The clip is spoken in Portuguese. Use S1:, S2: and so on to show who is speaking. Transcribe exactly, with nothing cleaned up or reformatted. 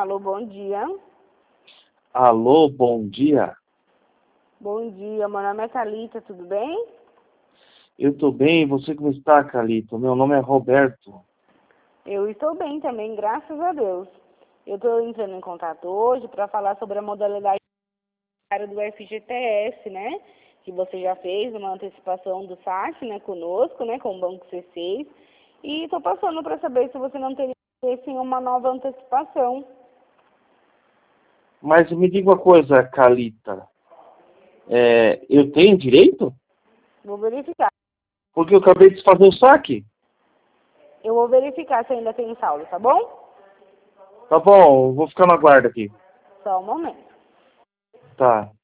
S1: Alô, bom dia.
S2: Alô, bom dia.
S1: Bom dia, meu nome é Thalita, tudo bem?
S2: Eu tô bem, e você como está, Calito? Meu nome é Roberto.
S1: Eu estou bem também, graças a Deus. Eu estou entrando em contato hoje para falar sobre a modalidade do F G T S, né? Que você já fez uma antecipação do saque, né, conosco, né, com o Banco C seis. E estou passando para saber se você não teria interesse em uma nova antecipação.
S2: Mas me diga uma coisa, Calita. É, eu tenho direito?
S1: Vou verificar.
S2: Porque eu acabei de fazer o saque.
S1: Eu vou verificar se ainda tem saldo, tá bom?
S2: Tá bom, vou ficar na guarda aqui.
S1: Só um momento.
S2: Tá.